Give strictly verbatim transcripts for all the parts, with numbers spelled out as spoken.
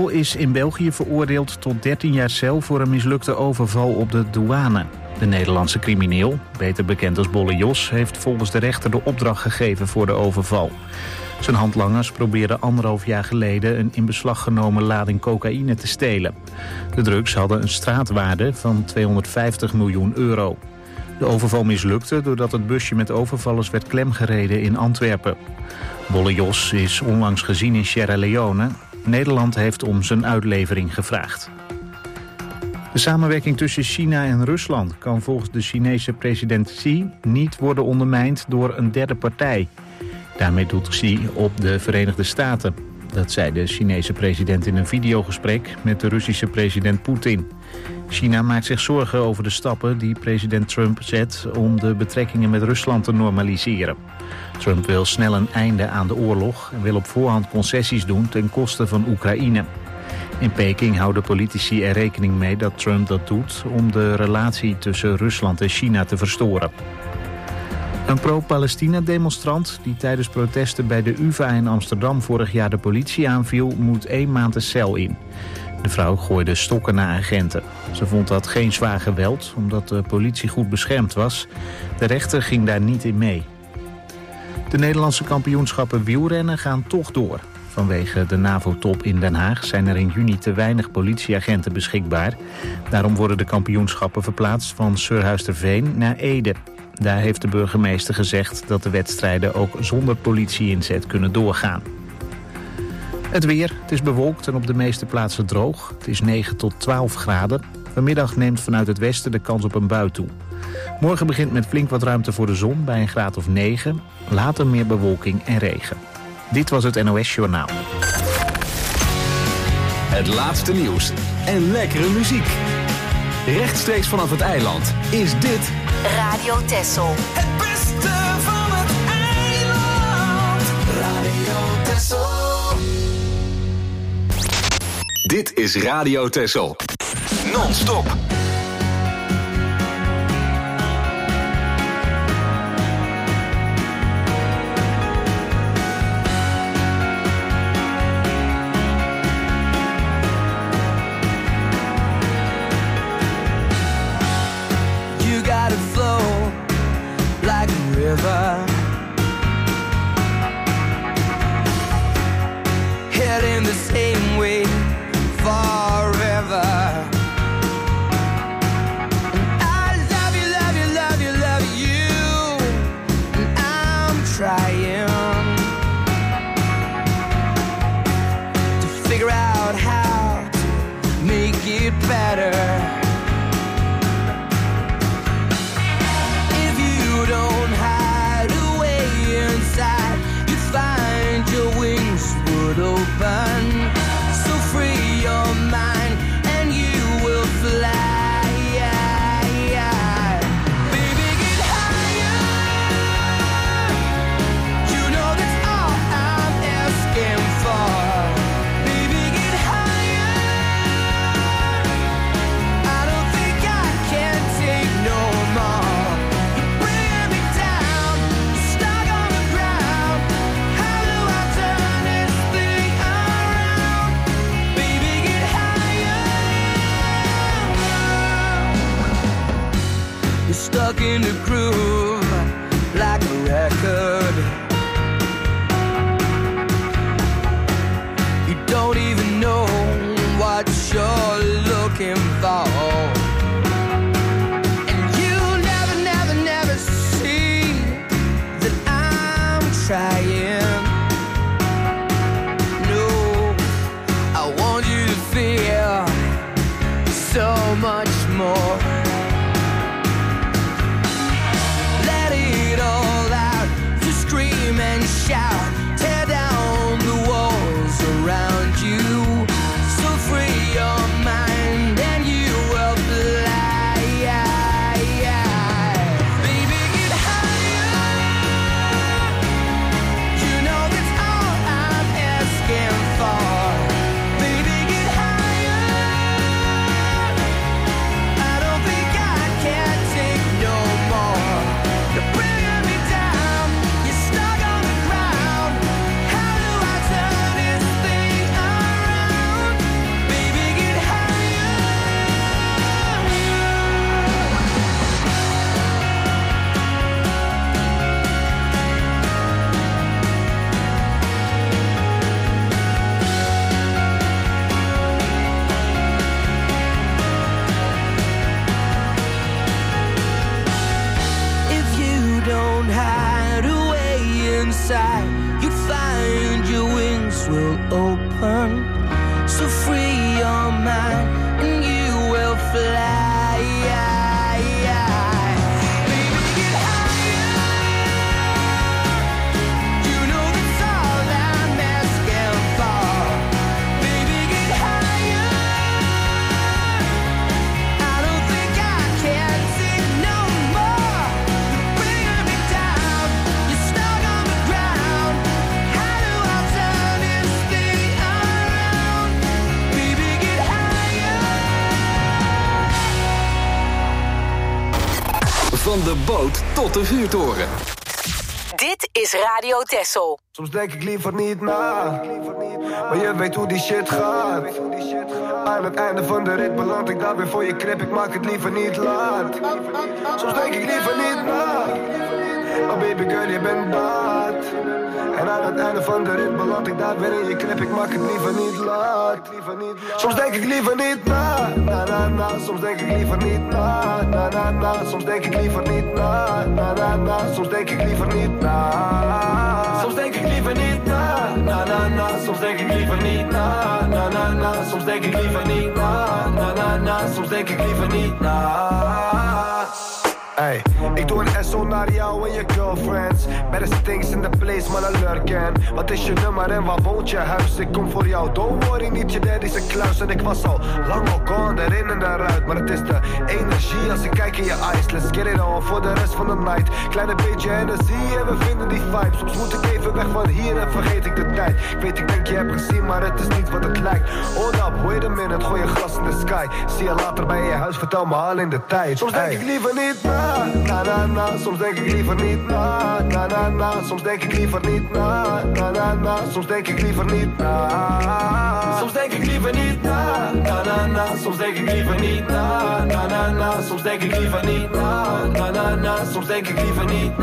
crimineel is in België veroordeeld tot dertien jaar cel voor een mislukte overval op de douane. De Nederlandse crimineel, beter bekend als Bolle Jos, heeft volgens de rechter de opdracht gegeven voor de overval. Zijn handlangers probeerden anderhalf jaar geleden een in beslag genomen lading cocaïne te stelen. De drugs hadden een straatwaarde van tweehonderdvijftig miljoen euro. De overval mislukte doordat het busje met overvallers werd klemgereden in Antwerpen. Bolle Jos is onlangs gezien in Sierra Leone. Nederland heeft om zijn uitlevering gevraagd. De samenwerking tussen China en Rusland kan volgens de Chinese president Xi niet worden ondermijnd door een derde partij. Daarmee doelt Xi op de Verenigde Staten. Dat zei de Chinese president in een videogesprek met de Russische president Poetin. China maakt zich zorgen over de stappen die president Trump zet om de betrekkingen met Rusland te normaliseren. Trump wil snel een einde aan de oorlog en wil op voorhand concessies doen ten koste van Oekraïne. In Peking houden politici er rekening mee dat Trump dat doet om de relatie tussen Rusland en China te verstoren. Een pro-Palestina-demonstrant die tijdens protesten bij de U vA in Amsterdam vorig jaar de politie aanviel, moet één maand de cel in. De vrouw gooide stokken naar agenten. Ze vond dat geen zwaar geweld, omdat de politie goed beschermd was. De rechter ging daar niet in mee. De Nederlandse kampioenschappen wielrennen gaan toch door. Vanwege de NAVO-top in Den Haag zijn er in juni te weinig politieagenten beschikbaar. Daarom worden de kampioenschappen verplaatst van Surhuisterveen naar Ede. Daar heeft de burgemeester gezegd dat de wedstrijden ook zonder politie-inzet kunnen doorgaan. Het weer, het is bewolkt en op de meeste plaatsen droog. Het is negen tot twaalf graden. Vanmiddag neemt vanuit het westen de kans op een bui toe. Morgen begint met flink wat ruimte voor de zon bij een graad of negen. Later meer bewolking en regen. Dit was het N O S Journaal. Het laatste nieuws en lekkere muziek. Rechtstreeks vanaf het eiland is dit Radio Texel. Het beste van het eiland. Radio Texel. Dit is Radio Texel. Non-stop. Heading the same way forever. And I love you, love you, love you, love you. And I'm trying to figure out how to make it better. Open, so free your mind and you will fly. Baby, get higher. You know that's all I'm asking for. Baby, get higher. I don't think I can take no more. You're bringing me down, stuck on the ground. How do I turn this thing around? Baby, get higher. You're stuck in the groove like a record. You don't even know what you're looking for. And you never, never, never see that I'm trying. No, I want you to feel so much more. Van de boot tot de vuurtoren. Dit is Radio Texel. Soms denk ik liever niet na, maar je weet hoe die shit gaat. Aan het einde van de rit beland ik daar weer voor je krip, ik maak het liever niet laat. Soms denk ik liever niet na, maar baby girl je bent baat. En aan het einde van de rit beland ik daar weer in je krip, ik maak het liever niet laat. Soms denk ik liever niet na, na na na. Soms denk ik liever niet na, na na na. Soms denk ik liever niet na, na na na. Soms denk ik liever niet na. Soms denk ik liever niet na, na na na. Soms denk ik liever niet na, na na na. Soms denk ik liever niet na, na na na. Soms denk ik liever niet na. Hey, ik doe een S O naar jou en je girlfriends. Better things in the place, man, I lurken. Wat is je nummer en waar woont je huis? Ik kom voor jou, don't worry, niet je daddy's een kluis. En ik was al lang al gone, erin en eruit. Maar het is de energie als ik kijk in je eyes. Let's get it on voor de rest van de night. Kleine beetje energie en we vinden die vibe. Soms moet ik even weg van hier en vergeet ik de tijd. Ik weet, ik denk je hebt gezien, maar het is niet wat het lijkt. Hold up, wait a minute, gooi je glas in de sky. Zie je later bij je huis, vertel me al in de tijd. Soms denk ik liever niet na. Na na na, soms denk ik liever niet na. Na na na, soms denk ik liever niet na. Na na na, soms denk ik liever niet na. Soms denk ik liever niet na. Na na na, soms denk ik liever niet na. Na na na, soms denk ik liever niet na. Na na na, soms denk ik liever niet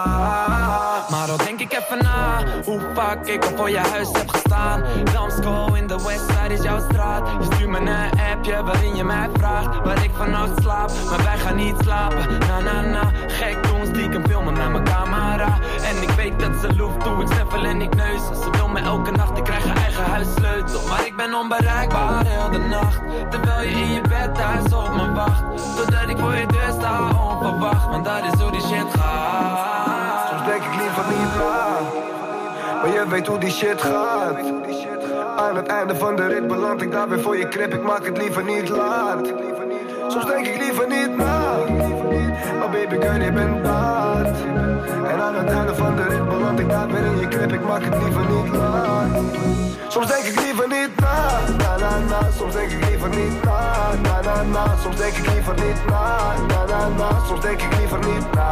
na. Maar dan denk ik even na, hoe vaak ik al voor je huis heb gestaan. Damsko in de Westside is jouw straat. Je stuurt me een appje waarin je mij vraagt waar ik vannacht slaap, maar wij gaan niet slapen. Na na na, gek doen, stiekem filmen met mijn camera. En ik weet dat ze loeft toe, ik sniffel en ik neus. Ze wil me elke nacht, ik krijg een eigen huissleutel. Maar ik ben onbereikbaar heel de nacht, terwijl je in je bed thuis op me wacht. Totdat ik voor je deur sta onverwacht, want dat is hoe die shit gaat. Soms denk ik liever niet na, maar je weet hoe die shit gaat. Aan het einde van de rit beland ik daar weer voor je krip, ik maak het liever niet laat. Soms denk ik liever niet na, maar baby girl je bent baat. En aan het einde van de rit beland ik daar weer in je krip, ik maak het liever niet laat. Soms denk ik liever niet na, na na na. Soms denk ik liever niet na, na na na. Soms denk ik liever niet na, na na na. Soms denk ik liever niet na.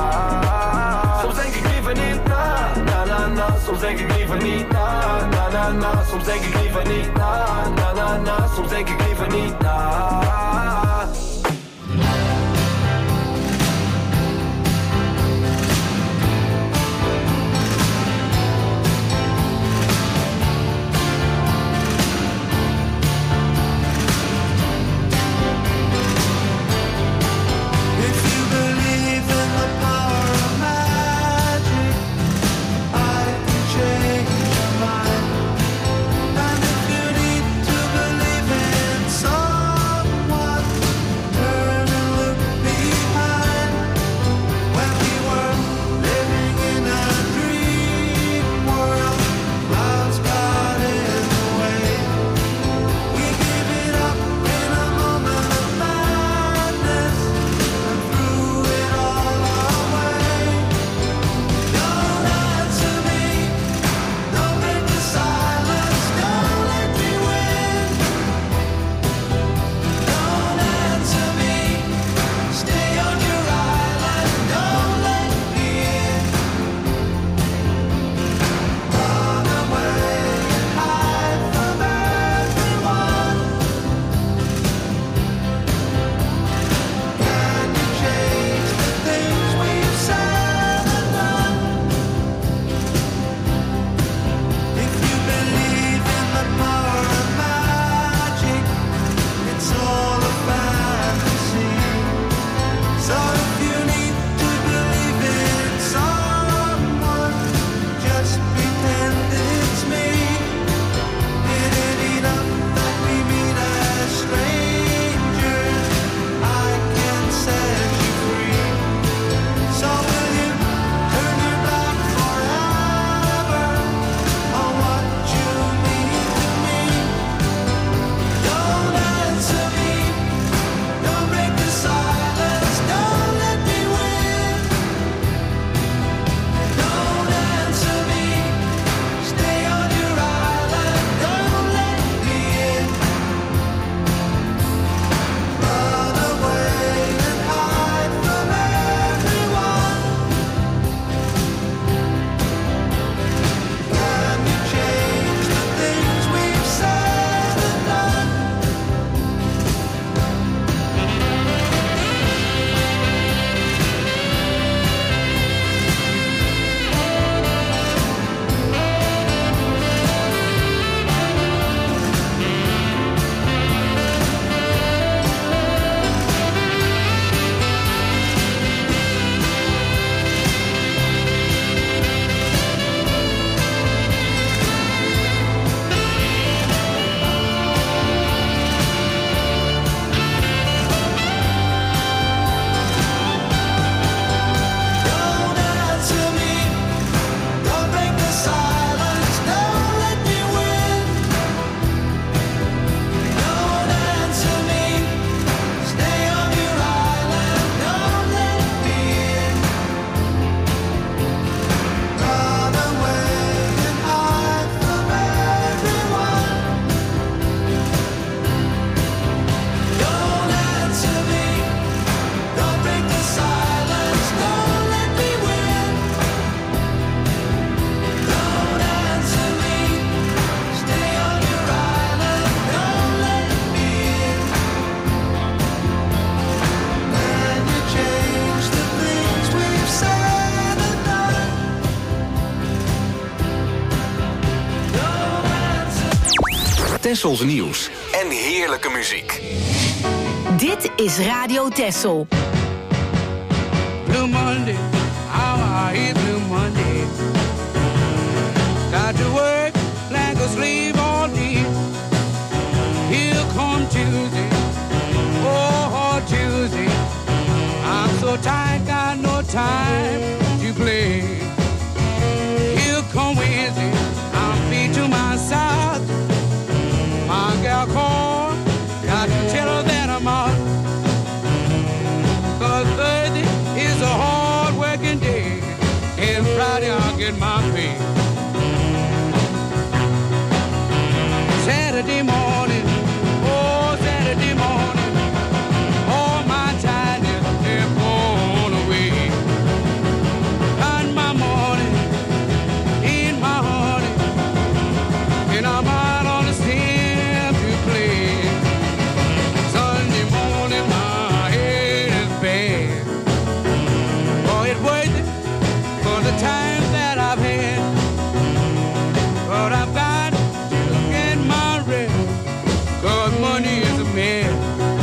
Soms denk ik liever niet na, na na na. Soms denk ik liever niet na, na na na. Soms denk ik liever niet na, na na na. Soms denk ik liever niet na. Someone Tessels nieuws en heerlijke muziek. Dit is Radio Tessel. Blue Monday, how I hate Blue Monday. Got to work like a slave all day. Here come Tuesday, oh Tuesday. I'm so tired, got no time to play. Here come Wednesday, I'm beat to my side. My gal called, got to tell her that I'm out. Cause Thursday is a hard working day, and Friday I'll get my pay. Saturday morning, oh Saturday morning, all my tiredness is gone away. And my morning, in my honey, and I'm out on the stand to play. Sunday morning, my head is bad. Oh, it's worth it for the time that I've had. But I've got to get my rest, cause money is a man.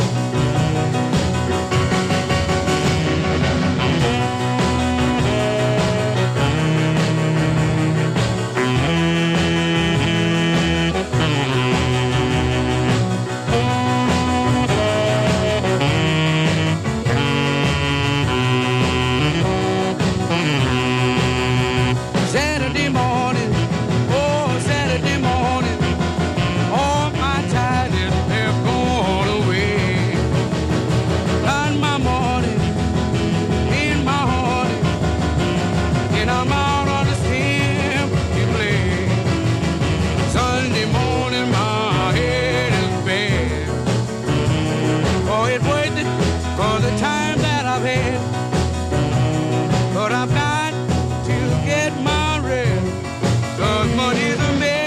Saturday morning, oh Saturday morning, all my tiredness have gone away. And my morning, in my heart, and I'm out on the stem to play. Sunday morning, my head is bad. Oh, it's worth it for the time that I've had. But I've got to get my rest, cause money's a man.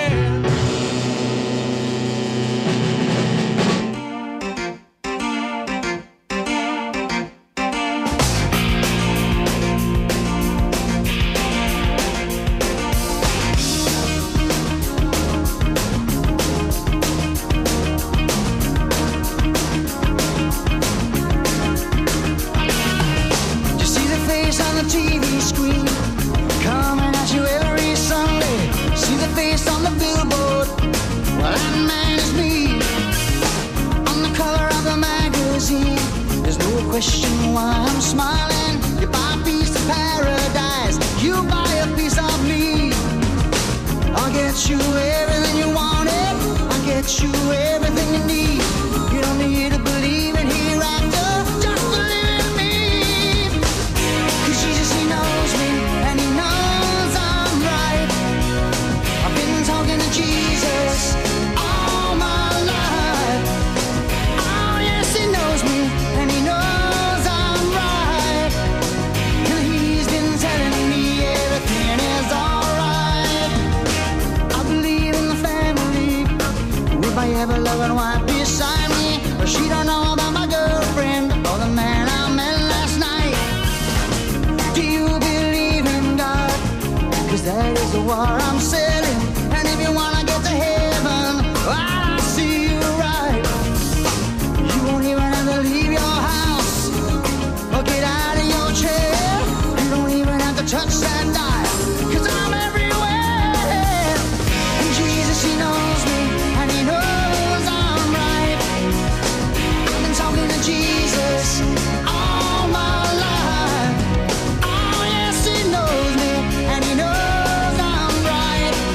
You see the face on the T V screen, coming at you every Sunday. See the face on the billboard, well that man is me. On the cover of the magazine, there's no question why I'm smiling. You buy a piece of paradise, you buy a piece of me. I'll get you everything you wanted, I'll get you everything you need. You don't need to believe in hereafter, just believe in me. Cause Jesus, he knows me, and he knows I'm right. I've been talking to Jesus all my life. Oh yes, he knows me, and he knows I'm right. And he's been telling me everything is alright. I believe in the family, with my ever-loving wife beside me. But she don't know about my girlfriend or the man I met last night. Do you believe in God? Cause that is the war I'm selling. And if you wanna get to heaven, I'll see you right. You won't even have to leave your house or get out of your chair. You don't even have to touch that dial, cause I'm everywhere. And Jesus, he knows me, and he knows I'm right. I've been talking to Jesus all my life. Oh yes, he knows me, and he knows I'm right.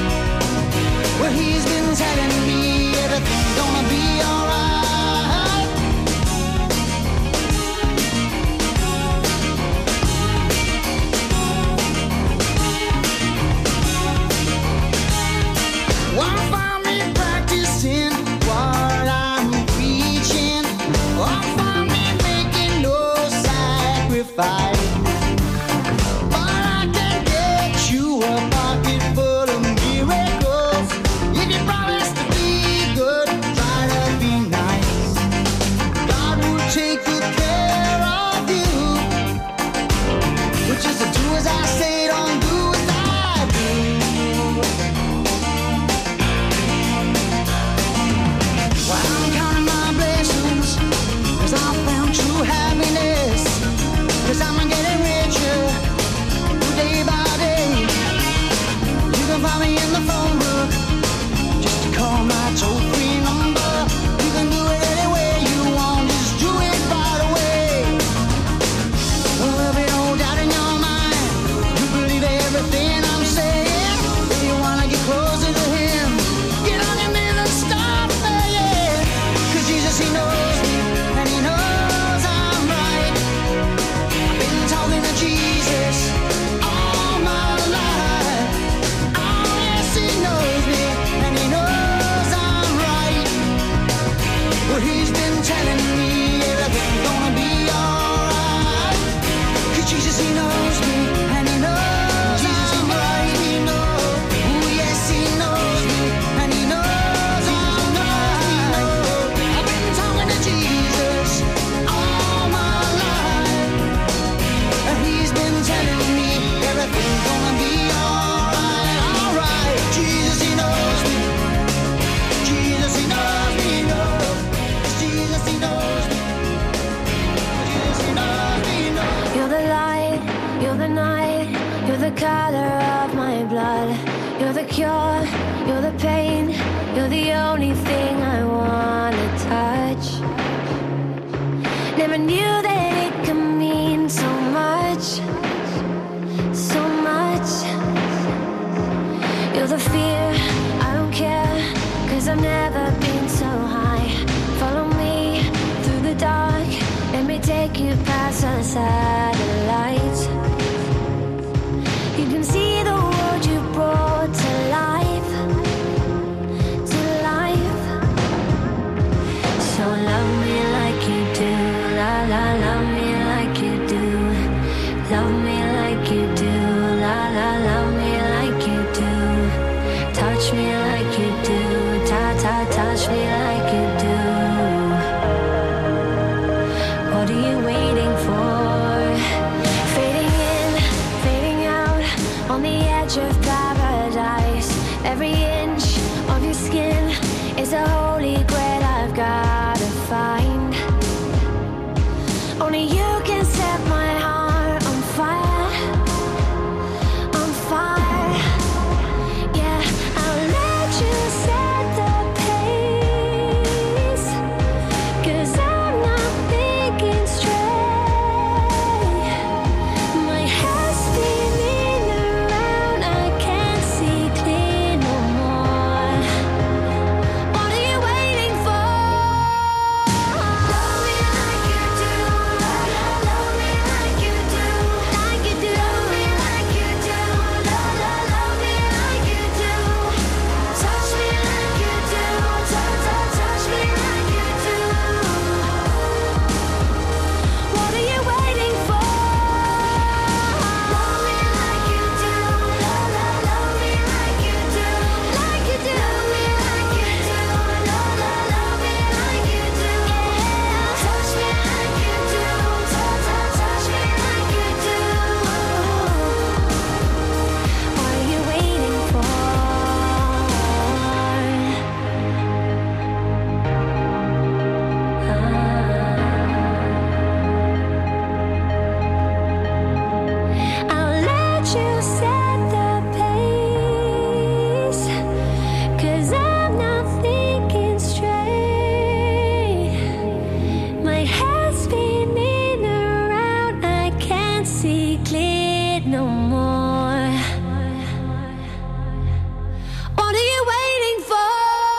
Jesus, he knows me, and he knows I'm right. I've been talking to Jesus all my life. Oh, yes, he knows me, and he knows I'm right. Well, he's been telling me everything's gonna be alright. 'Cause Jesus, he knows me, and he knows I'm right. He knows, oh, yes, he knows me, and he knows I'm right. I've been talking to Jesus all my life, and he's been telling me everything's gonna be alright, alright. Jesus, he knows me. Jesus, he knows me, he knows. Jesus, he knows me. Jesus, he knows me, he knows. You're the light, you're the night, you're the color of my blood. You're the cure, you're the pain, you're the only thing I wanna touch. Never knew that it could mean so much, so much. You're the fear, I don't care, 'cause I've never been so high. Follow me through the dark, let me take you past the satellites. You can see the world you brought to life, to life. So love me like you do, la la, love me like you do. Love me like you do, la la, love me like you do. Touch me like you do, ta ta, touch me like you do. What are you waiting for? Fading in, fading out, on the edge of paradise. Every inch of your skin is a holy grail I've gotta find. Only you can set my heart on fire, on fire. Yeah, I'll let you set the pace, 'cause I'm not thinking straight. My head's spinning around, I can't see clear no more. What are you waiting for? Love me like you do, love, love, love me like you do, like you do. Love me like you do, love, love, love me like you do. Touch me like you do, touch, touch, touch me like you do. What are you waiting for? Love me like you do, love, love, love me like you do, like you do. Love me like you do, love, love, love me like you do. Yeah, touch me like you do, touch, touch, touch me like you do. What are you waiting for? I'll let you set the pace, 'cause I'm not thinking straight. My head's spinning around, I can't see clear no more. What are you waiting for?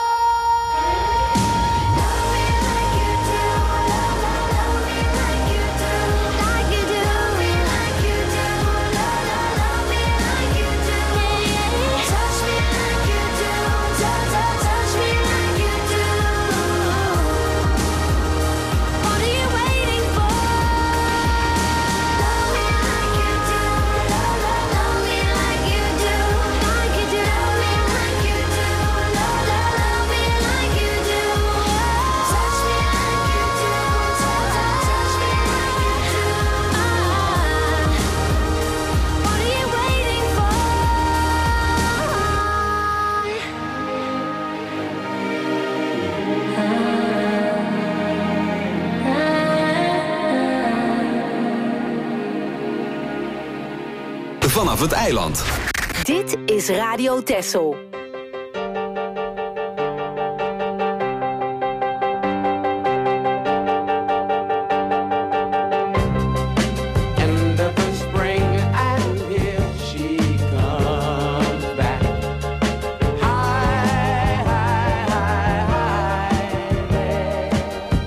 Love me like you do, love, love, love me like you do, like you do. Love me like you do, love, love, love me like you do. Yeah, touch me like you do, touch, touch, touch me like you do. What are you waiting for? Love me like you do, love, love, love me like you do, like you do. Love me like you do, love, love, love me like you do. Touch me like you do, touch, touch, touch me like you do. What are you waiting for? Vanaf het eiland. Dit is Radio Texel. End of the spring and here she comes back. High, high, high, high.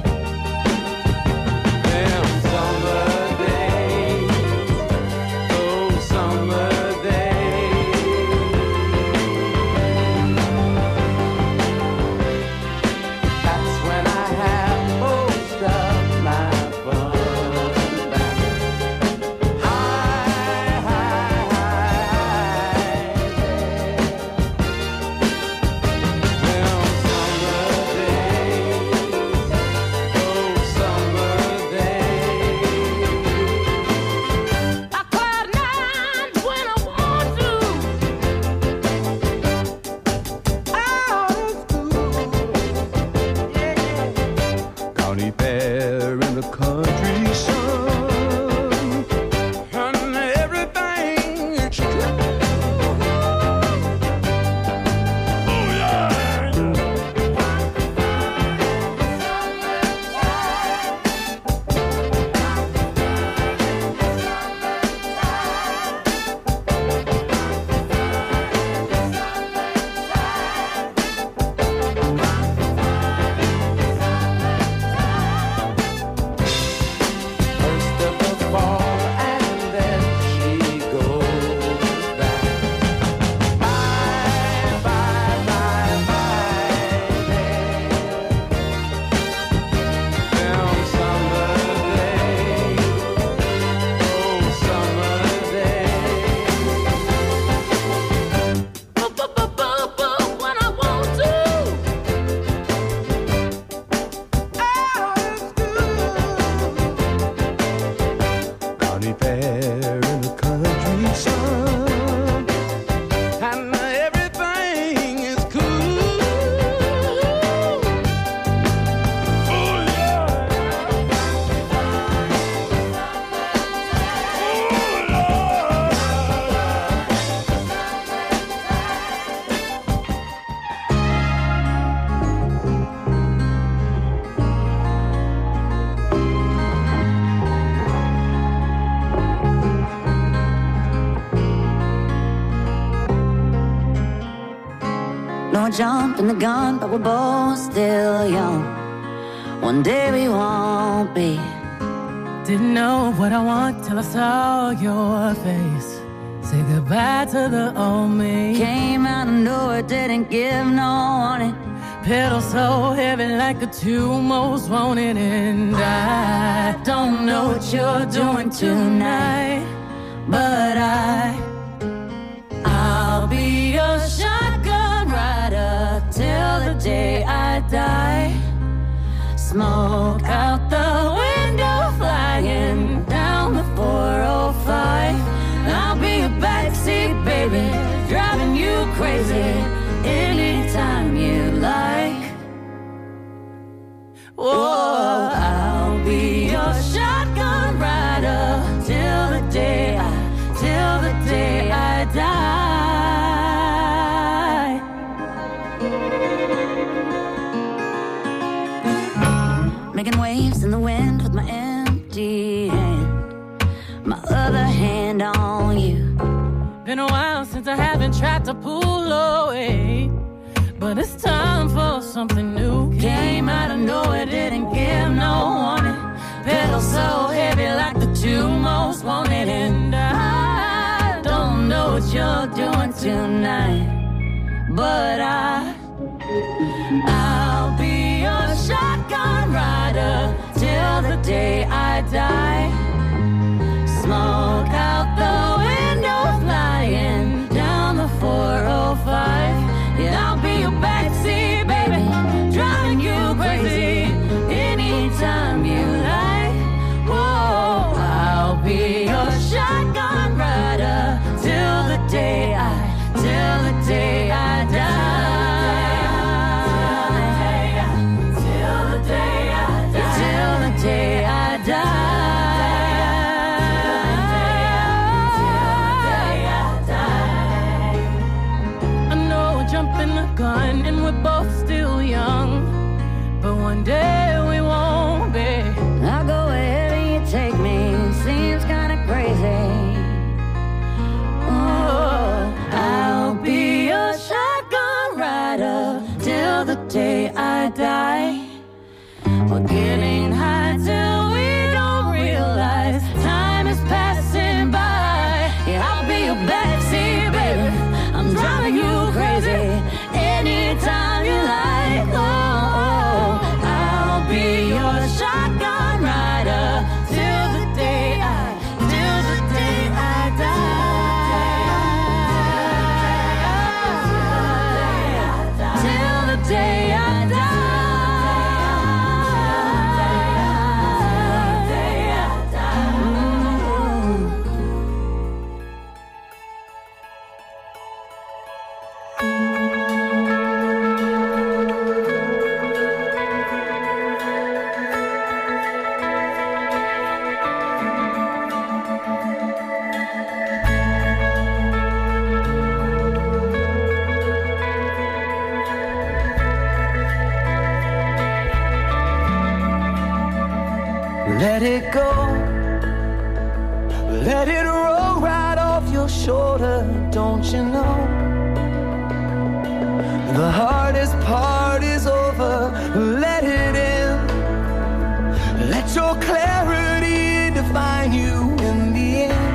fair in the country sun, and everything is true. Oh yeah. No jumping the gun, but we're both still young. One day we won't be. Didn't know what I want till I saw your face. Say goodbye to the old me. Came out of nowhere, didn't give no warning. Pedal so heavy like the two most wanted. And I don't know what you're doing tonight, but I I'll be your shotgun rider till the day I die. Smoke out the window, flying down the four oh five. I'll be a backseat baby, driving you crazy anytime you like. Whoa, I'll be your shotgun rider till the day I, till the day I die. Making waves in the wind with my empty hand, my other hand on you. Been a while since I haven't tried to pull away, but it's time for something new. Came out of nowhere, didn't give no warning. Pedal so heavy like the two most wanted. And I don't know what you're doing tonight, but I I'll be your shotgun rider till the day I die. Smoke out the window, flying down the four oh five. Yeah, I'll be your backseat baby, driving you crazy anytime you like. Whoa, I'll be your shotgun rider till the day I, till the day I die. Till the day I die. Let it go. Let it roll right off your shoulder, don't you know? The hardest part is over, let it in. Let your clarity define you in the end.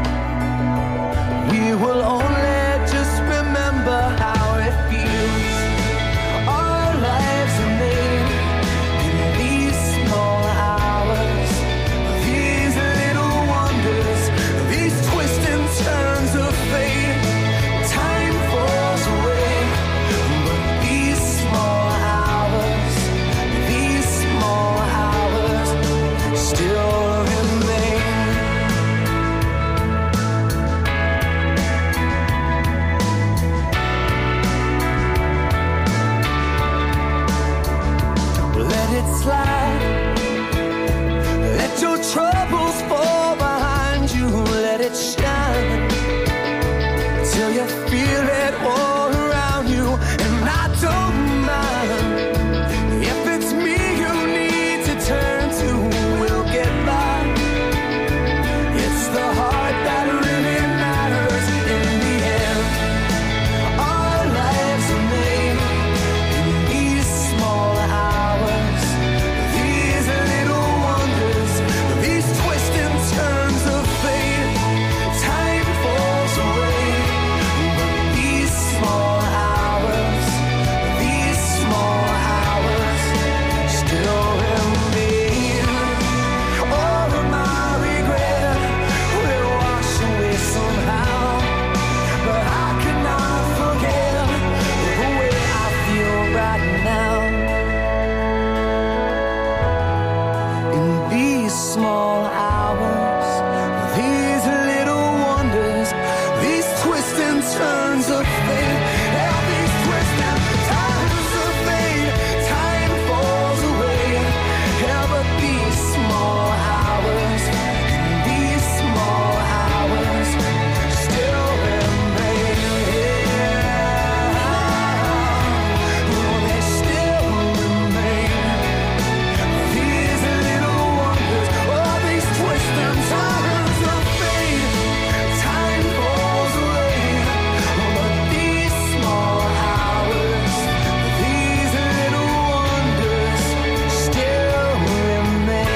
We will only just remember how it feels. Our lives are made in these small hours, these little wonders, these twists and turns of fate. Time falls away, but these small hours, these small hours still remain. Let it slide. Let your troubles fall behind you. Let it shine till you feel it all around you. And I don't mind if it's me you need to turn to. We'll get by. It's the heart that really matters in the end. Our lives are made in these small hours, these little wonders, these twists and turns of fate. Time falls away, but these small hours, these small hours still remain. All of my regret will wash away somehow, but I cannot forget the way I feel right now. In these small hours, these little wonders, these twists and turns of fate, yeah, these twists and turns of fate. Time falls away, yeah, but these small hours, these small hours still remain. Oh, they still remain. These little wonders, oh, these twists and turns of fate. Time falls away, but these small hours, these little wonders still remain.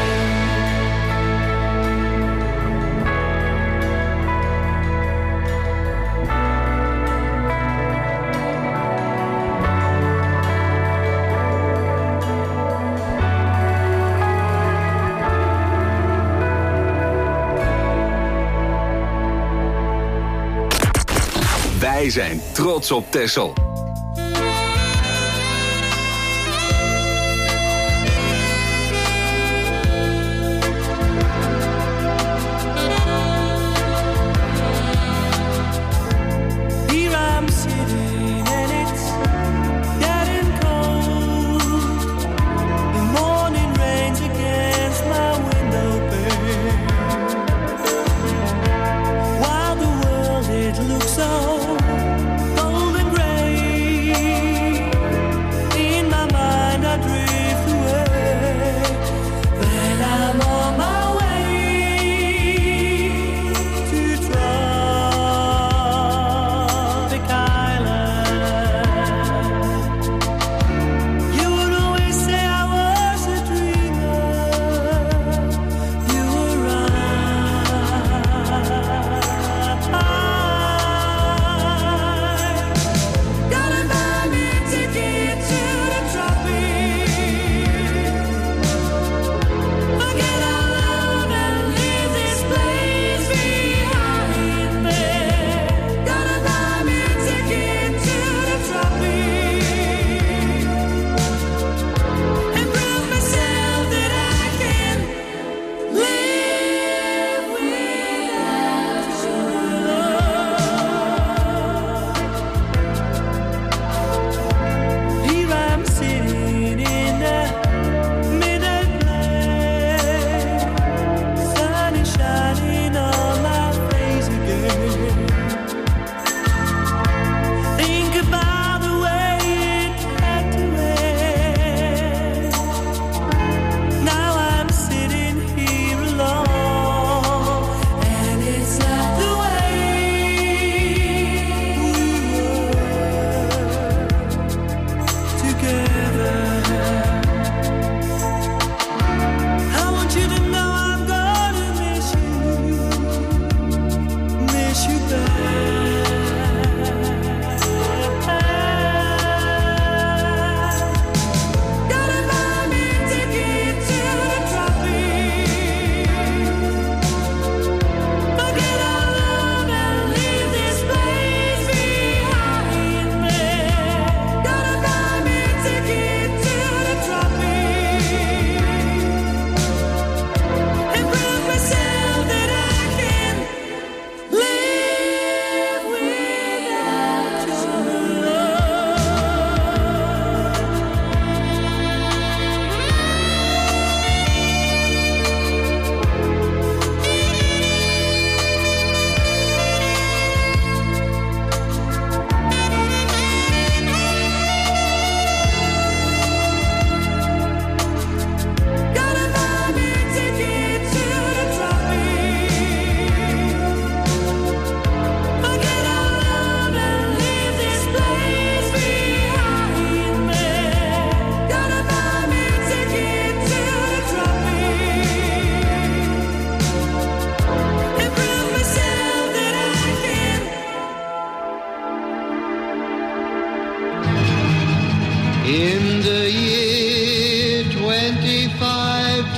Wij zijn trots op Texel. Here I'm sitting and it's getting cold. The morning rains against my window pane. While the world it looks so cold and gray.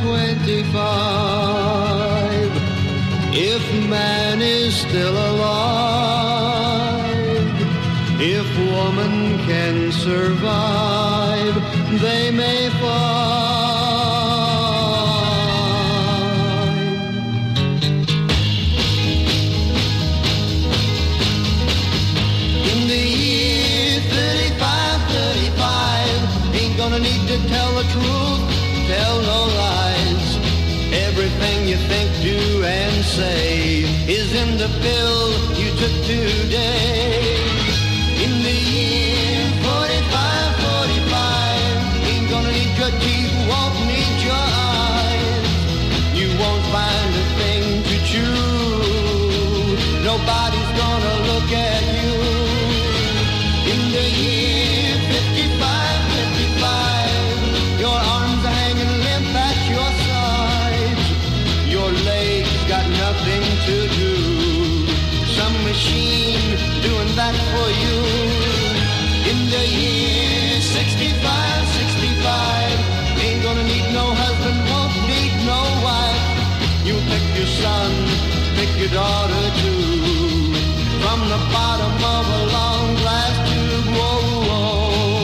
twenty-five. If man is still alive, if woman can survive, they may find. In the year thirty-five, thirty-five, ain't gonna need to tell the truth, tell no lies. Everything you think, do, and say is in the pill you took today. In the year forty-five, forty-five, ain't gonna need your teeth, won't need your eyes. You won't find a thing to chew. Nobody's gonna look at you. In the year fifty-five, fifty-five, your arms are hanging limp at your sides. Your legs got nothing to do. Some machine doing that for you. In the year sixty-five, sixty-five, ain't gonna need no husband, won't need no wife. You pick your son, pick your daughter too. From the bottom of a long glass tube, whoa, whoa.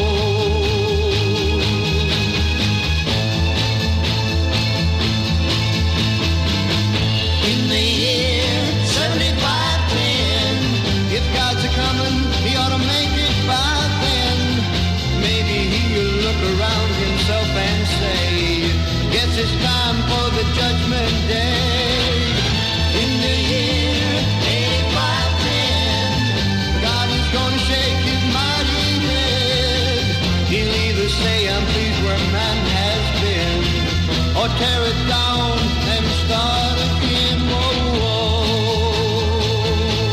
In the year seventy-five, ten, if God's a comin', he ought to make it by then. Maybe he'll look around himself and say, guess it's time for the judgment day. In the year eighty-five, ten, God is gonna shake his mighty head. He'll either say, I'm pleased where man has been, or tear it down and start again. Whoa, whoa.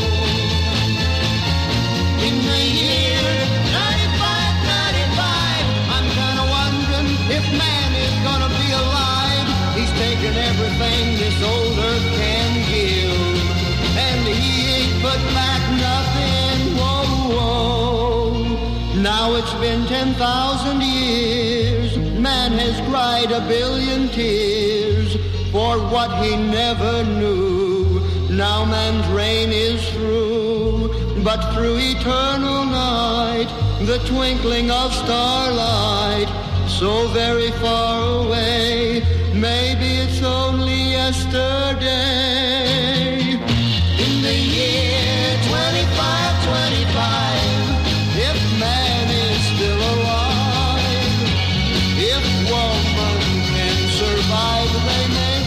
In the year ninety-five, ninety-five, I'm kinda wondering if man is gonna be alive. He's taken everything this old earth can give, and he ain't put back nothing. Whoa, whoa. Now it's been ten thousand years. Man has cried a billion tears for what he never knew. Now man's reign is through, but through eternal night, the twinkling of starlight, so very far away, maybe it's only yesterday. In the year twenty-five, twenty-five, if man is still alive, if woman can survive, they may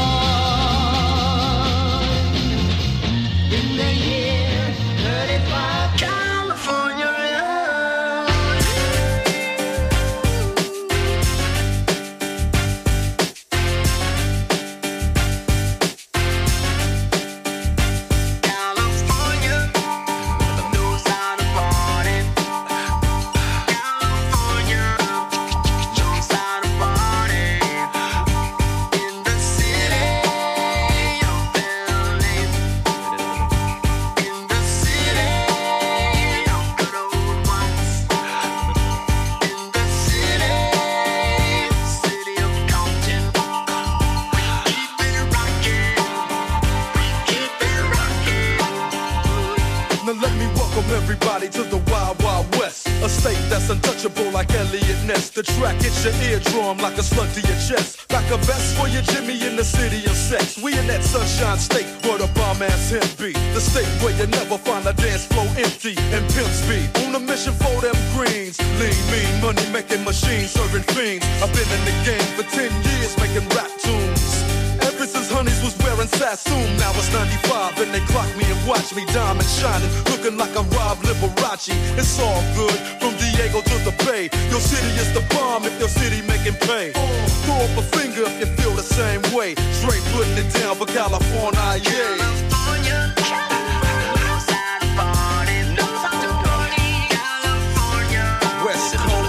find. In the year thirty-five, California. Everybody to the Wild Wild West, a state that's untouchable like Elliot Ness. The track hits your eardrum like a slug to your chest. Like a vest for your Jimmy in the city of sex. We in that sunshine state where the bomb ass him be. The state where you never find a dance floor empty and pimp speed. On a mission for them greens. Lean, mean, money making machines, serving fiends. I've been in the game for ten years making rap tunes. Ever since Honeys was wearing Sassoon, now it's ninety-five and they clock me and watch me diamond shining, looking like I'm Rob Liberace. It's all good from Diego to the Bay. Your city is the bomb if your city making pay. Throw up a finger if you feel the same way. Straight putting it down for California, yeah. West Coast.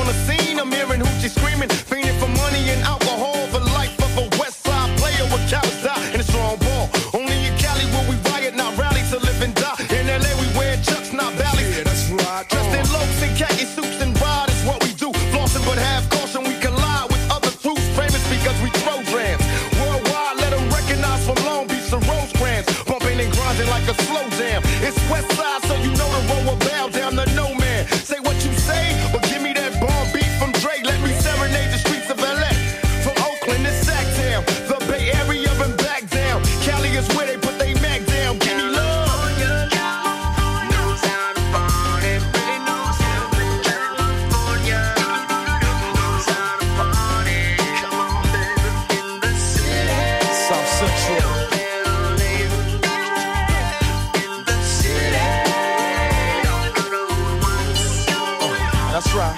on the scene, I'm hearing hoochie screaming, fiending for money and alcohol. The life of a West Side player with cowards die in a strong ball. Only in Cali will we riot, not rally to live and die. In L A we wear chucks, not valleys. Yeah, that's right. Dressed in loafs and khaki suits and ride is what we do. Flossing but have caution, we collide with other fruits. Famous because we throw drams. Worldwide, let them recognize from Long Beach to Rosecrans. Bumping and grinding like a slow jam. It's West Side, so you know the road will bow down to no man. Say what you say, but give me that bomb beat from Dre. Let me serenade the streets of L A. From Oakland to Sacktown, the Bay Area and back down. Cali is where they put they Mac down. Give me love. South Central. That's right.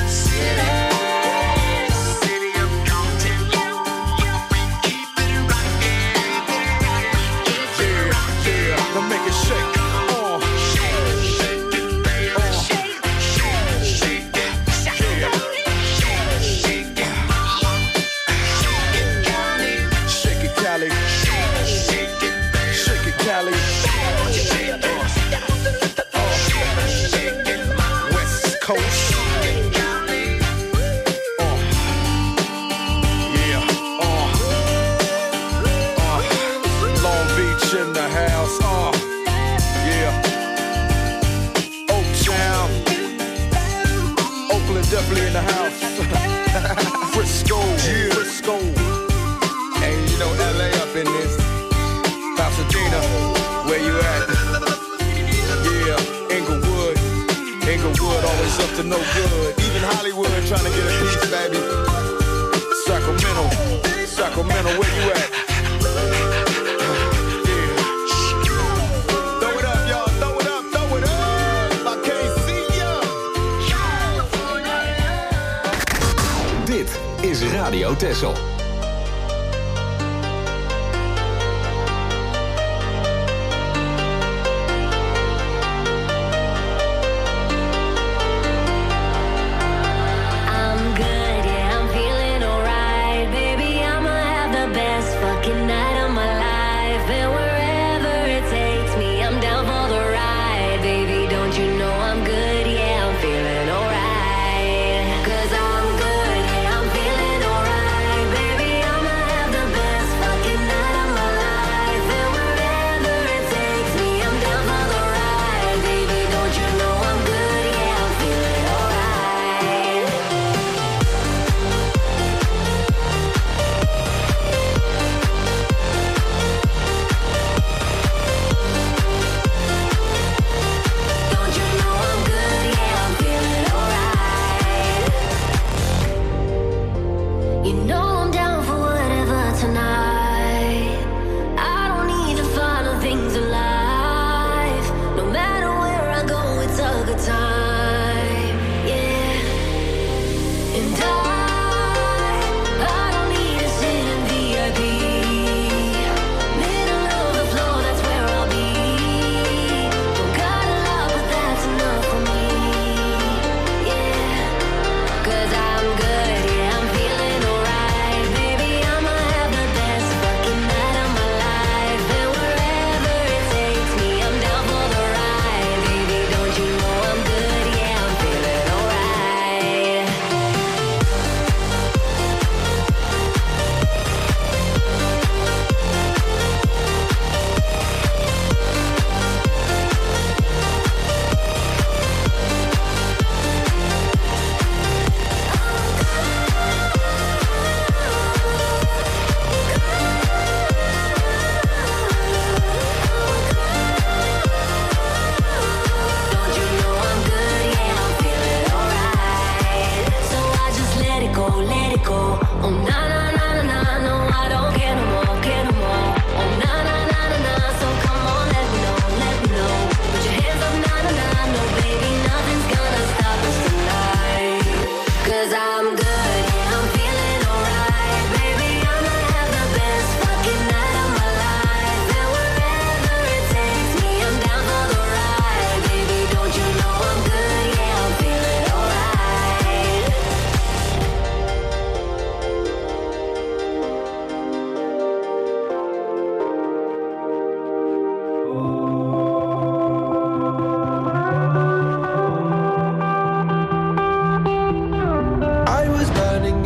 Now make it shake. Uh. Shake it, Cali. Shake it, Cali. West Coast. Uh. Yeah. Uh. Uh. Long Beach in the house. Uh. Yeah. Oaktown. Oakland definitely in the house. Frisco. Yeah. Frisco. And you know L A up in this. Pasadena, where you at? Yeah, Inglewood. Inglewood always up to no good. Even Hollywood trying to get a piece, baby. Sacramento. Sacramento, where you at? Yeah. Throw it up, y'all. Throw it up, throw it up. I can't see ya. Dit is Radio Texel. I'm good, yeah, I'm feeling alright. Baby, I'ma have the best fucking night of my life. And wherever it takes me, I'm down for the ride. Baby, don't you know I'm good, yeah, I'm feeling alright. Cause I'm good, yeah, I'm feeling alright. Baby,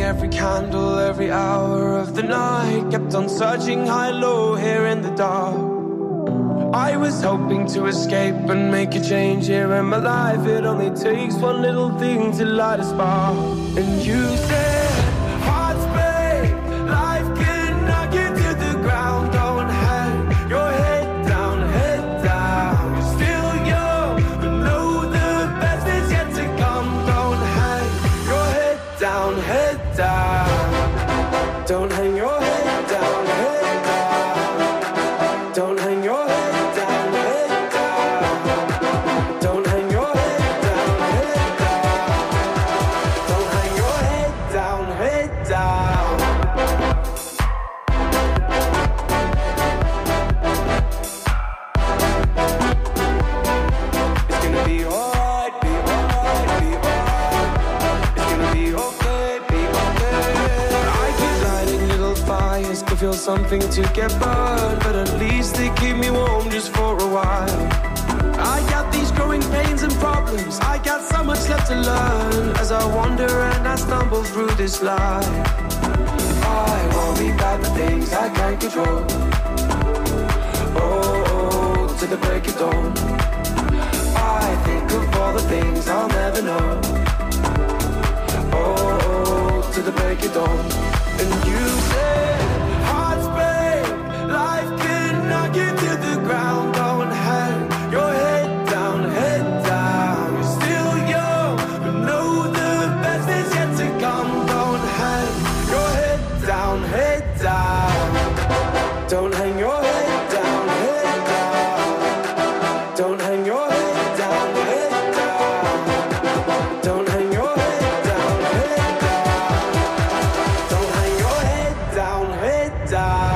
every candle, every hour of the night. Kept on searching high, low, here in the dark. I was hoping to escape and make a change here in my life. It only takes one little thing to light a spark. And you said, hearts break, life can knock you to the ground. Don't hang your head down, head down. You're still young, but know the best is yet to come. Don't hang your head down, head down. Don't hang your head down, head down. Don't hang your head. Feel something to get burned, but at least they keep me warm just for a while. I got these growing pains and problems, I got so much left to learn as I wander and I stumble through this life. I worry about the things I can't control. Oh, oh, to the break of dawn. I think of all the things I'll never know. Oh, oh, to the break of dawn. And you say life can knock you to the ground. Don't hang your head down, head down. You're still young, but know the best is yet to come. Don't hang your head down, head down. Don't hang your head down, head down. Don't hang your head down, head down. Don't hang your head down, head down. Don't hang your head down, head down.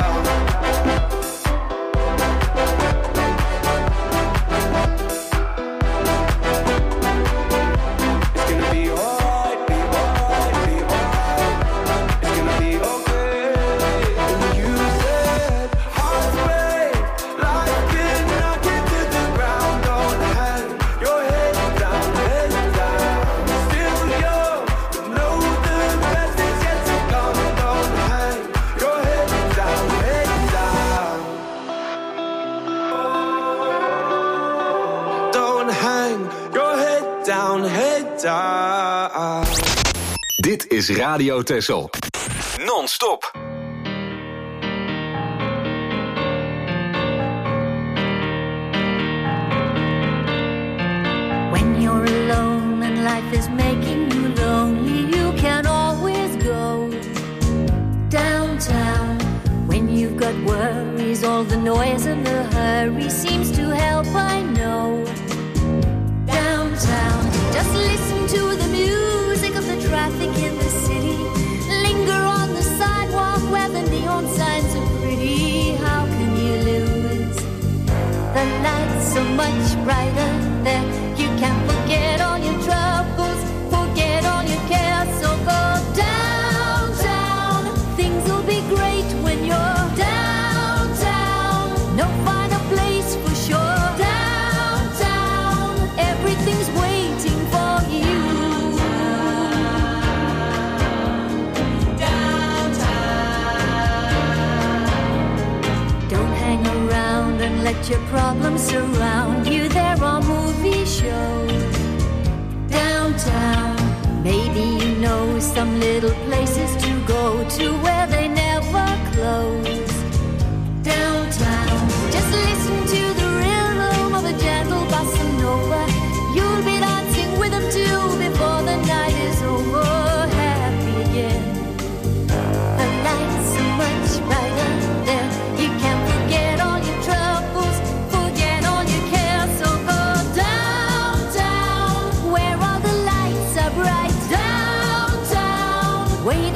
Dit is Radio Texel. Non-stop. When you're alone and life is making you lonely, you can always go downtown. When you've got worries, all the noise and the hurry seems to help, I know. Downtown, just listen to the music of the traffic in the city. Linger on the sidewalk where the neon signs are pretty. How can you lose? The lights so much brighter there. You can forget all your troubles, forget all your cares. So go downtown. Things will be great when you're downtown. No finer place for sure. Downtown, everything's waiting for you. Let your problems surround you. There are movie shows downtown. Maybe you know some little places to go to where they never close. Downtown, just listen to the rhythm of a gentle bossa nova. You'll be dancing with them too before the night is over. Happy again. The lights so much brighter there. You can't forget all your troubles, forget all your cares. So go downtown, where all the lights are bright. Downtown, wait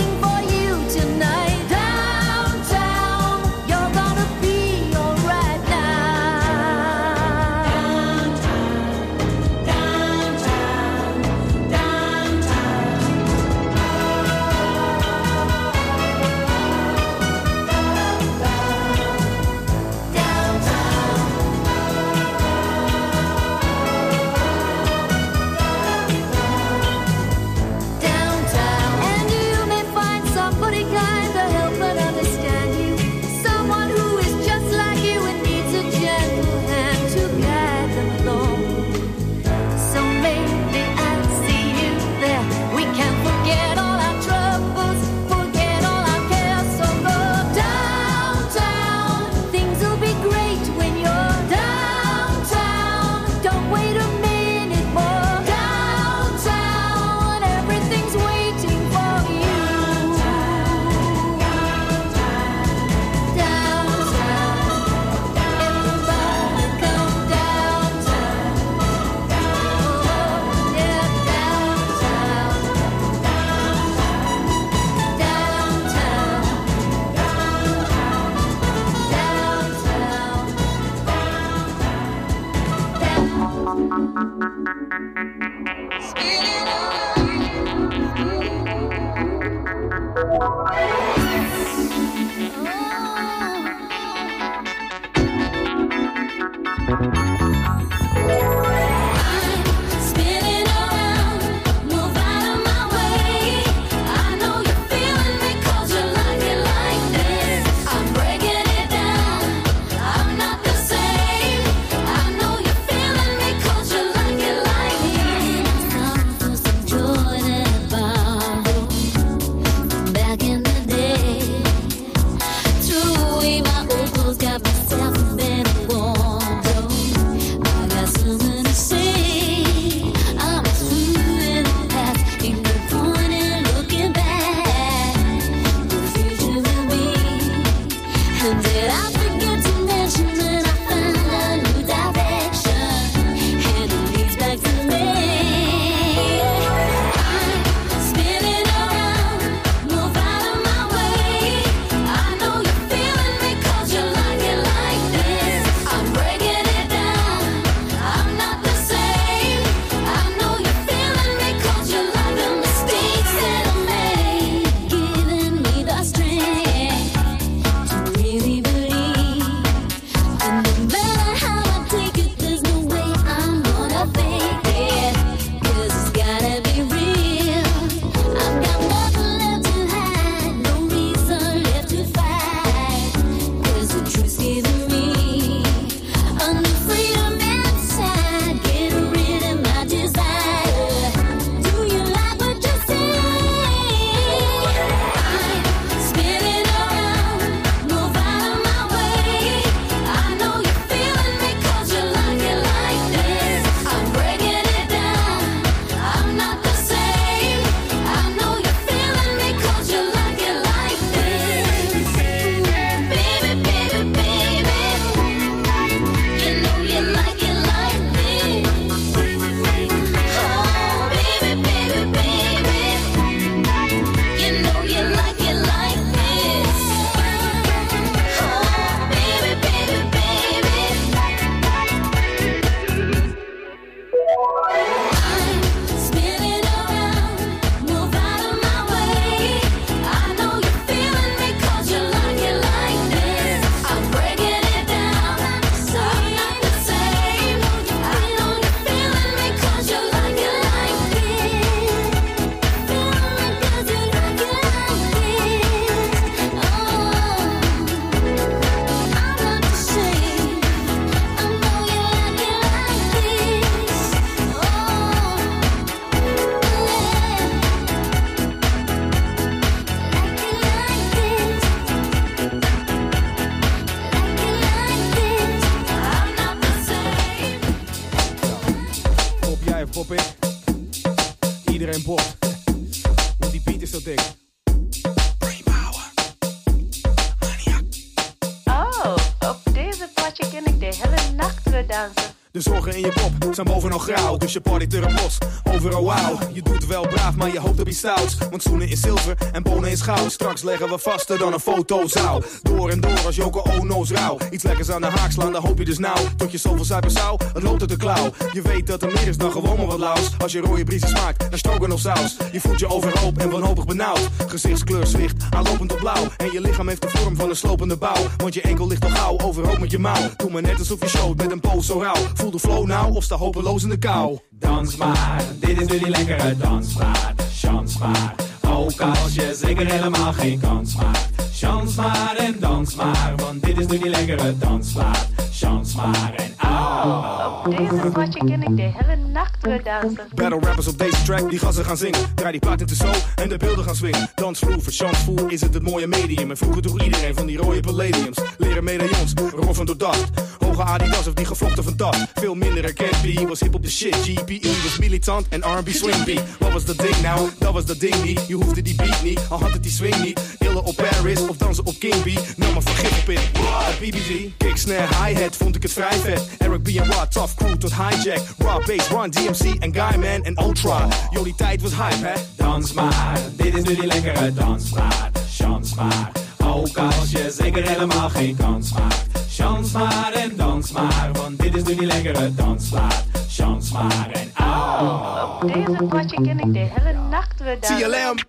Oh, op deze plaatje ken ik de hele nacht weer dansen. De zorgen in je kop zijn bovenal grauw, dus je partyt er een bos. Overal wauw, je doet wel braaf, maar je hoopt op iets stouts. Want zoenen is zilver en bonen is goud. Straks leggen we vaster dan een fotozaal. Door en door als Yoko Ono's rauw. Iets lekkers aan de haak slaan, dan hoop je dus nou. Tot je zoveel zuipen zou, het loopt uit de klauw. Je weet dat er meer is dan gewoon maar wat laus. Als je rode briezen smaakt naar stroganoff saus. Je voelt je overhoop en wanhopig benauwd. Gezichtskleur zwicht, aanlopend op blauw. En je lichaam heeft de vorm van een slopende bouw. Want je enkel ligt al gauw, overhoop met je mouw. Doe maar net alsof je showt met een pose zo rauw. Voel de flow nou of sta hopeloos in de kou. Dans maar, dit is nu die lekkere dansmaat. Chans maar, ook als je zeker helemaal geen kans maakt. Chans maar en dans maar, want dit is nu die lekkere dansmaat. Chans maar en au. Op deze plaatje ken ik de hele nacht weer dansen. Battle rappers op deze track, die gassen gaan zingen. Draai die plaat in de zo en de beelden gaan swingen. Dansvloer, voor chansvoer is het het mooie medium. En vroeger droeg iedereen van die rode palladiums. Leren medaillons, roffen door dacht. Hoge Adidas of die gevlochten van dat. Veel minder herkend, B was hip op de shit. G P E was militant en R and B swing beat. Wat was dat ding nou? Dat was dat ding niet. Je hoefde die beat niet, al had het die swing niet. Illen op Paris of dansen op King B. Nam maar van gif op in. B B G, kick, snare, hi-hat, vond ik het vrij vet. Eric B en Rod, tough crew tot hijack. Raw bass, Run, D M C en Guyman en Ultra. Yo, die tijd was hype, hè? Dans maar, dit is nu die lekkere dansmaat. Chans maar, ook als je zeker helemaal geen kans maakt. Chans maar en dans maar, want dit is nu die lekkere dansmaat. Chans maar en au. Op deze plaatje ken ik de hele nacht weer dansen. C L M.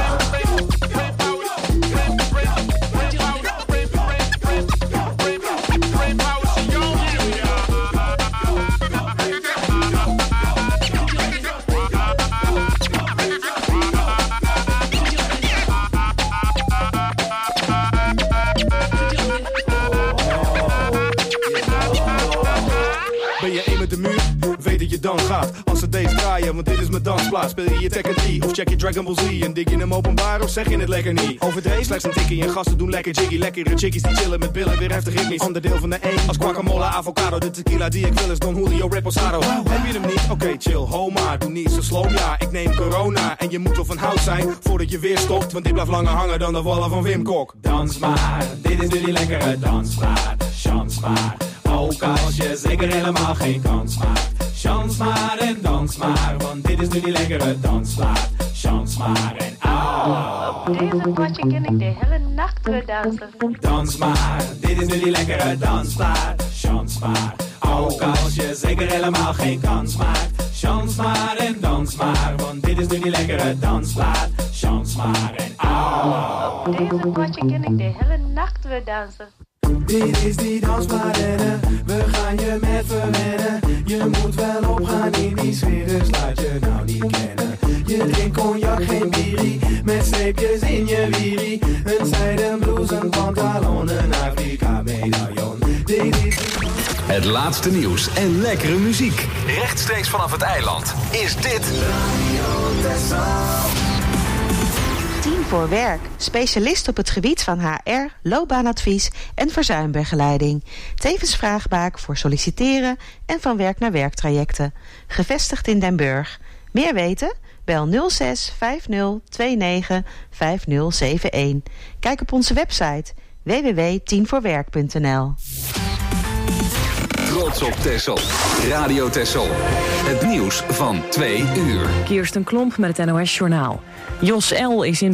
Ben je één met de muur? Weet dat je dan gaat. Als ze deze draaien, want dit is mijn dansplaats. Speel je je Tekken drie of check je Dragon Ball Z. En dik je hem openbaar of zeg je het lekker niet? Overdreven, slechts een tikkie en gasten doen lekker jiggy. Lekkere chickies die chillen met billen, weer heftig ritmisch. Ander deel van de één, als guacamole, avocado. De tequila die ik wil is Don Julio Reposado. Heb je hem niet? Oké, okay, chill, ho maar. Doe niet zo slow, ja. Ik neem corona. En je moet wel van hout zijn, voordat je weer stopt. Want dit blijft langer hangen dan de wallen van Wim Kok. Dans maar, dit is nu die lekkere dansmaat. Chans maar, ook als je zeker helemaal geen kans maakt. Chans maar en dans maar, want dit is nu die lekkere dansplaat. Chans maar en au. Op deze plaatje ken ik de hele nacht weer dansen. Dans maar, dit is nu die lekkere dansplaat. Chans maar, ook als je zeker helemaal geen kans maakt. Chans maar en dans maar, want dit is nu die lekkere dansplaat. Chans maar en au. Op deze plaatje ken ik de hele nacht weer dansen. Dit is die dansplaat en we gaan je met verwennen. Je moet wel opgaan in die sfeer, dus laat je nou niet kennen. Je drinkt cognac, geen bierie, met streepjes in je wierie. Een zijden blouse, een pantalon, een Afrika medaillon. Dit is... Het laatste nieuws en lekkere muziek. Rechtstreeks vanaf het eiland is dit... Radio Texel. Tien voor Werk. Specialist op het gebied van H R, loopbaanadvies en verzuimbegeleiding. Tevens vraagbaak voor solliciteren en van werk naar werktrajecten. Gevestigd in Den Burg. Meer weten? Bel nul zes vijf nul twee negen vijf nul zeven een. Kijk op onze website w w w punt tien voor werk punt n l. Trots op Texel. Radio Texel. Het nieuws van twee uur. Kirsten Klomp met het N O S Journaal. Jos L. is in